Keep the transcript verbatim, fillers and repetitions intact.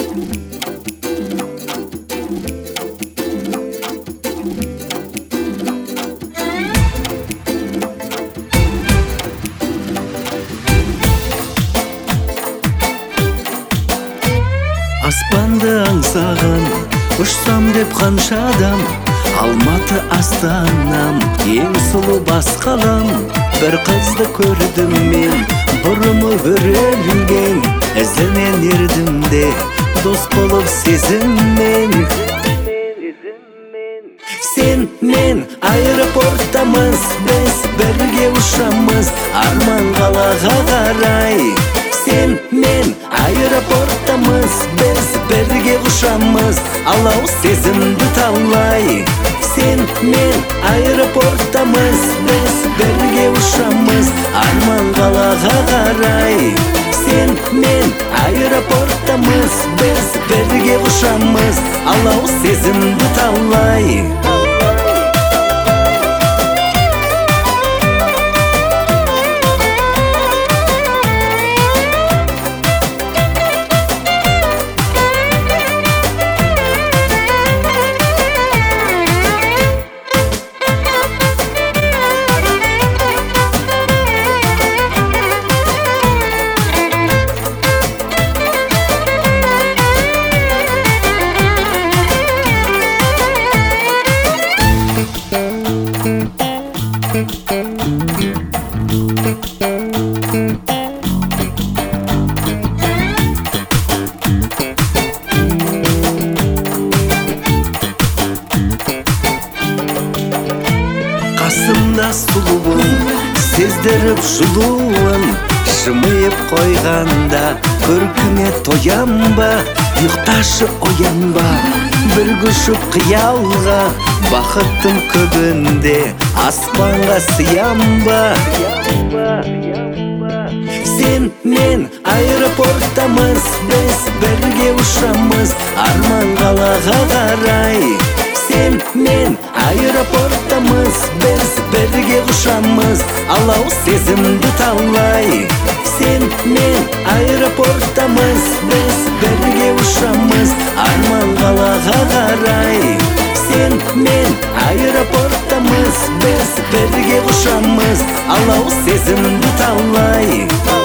Аспанды аңсаған ұшсам деп қанша адам, Алматы астанам, ең сұлу бас қалам. Бір қызды көрдім мен, бұрымы өрілген, ізінен ердім де, дос болып сезіммен. Сен мен аэропорттамыз, біз бірге ұшамыз, арман қалаға қарай. Сен мен аэропорттамыз, біз бірге ұшамыз, алау сезімді таулай. Сен мен аэропорттамыз, біз бірге ұшамыз, арман қалаға қарай. Сен мен аэропорттамыз, біз бірге ұшамыз, алау сезімді таулай. Қасымда сұлуын, сездіріп жылуын, жымиып қойғанда көркіңе тоям ба, ұйықташы оянба, бір күшіп қиялға, бақыттың көбінде аспанға сиям ба. Сен мен аэропорттамыз, біз бірге ұшамыз, арман қалаға қарай. Сен мен аэропорттамыз, біз бірге ұшамыз, алау сезімді таулай. Сен мен аэропорттамыз, біз бірге ұшамыз, арман қалаға қарай. Сен мен аэропорттамыз, біз бірге ұшамыз, алау сезімді таулай.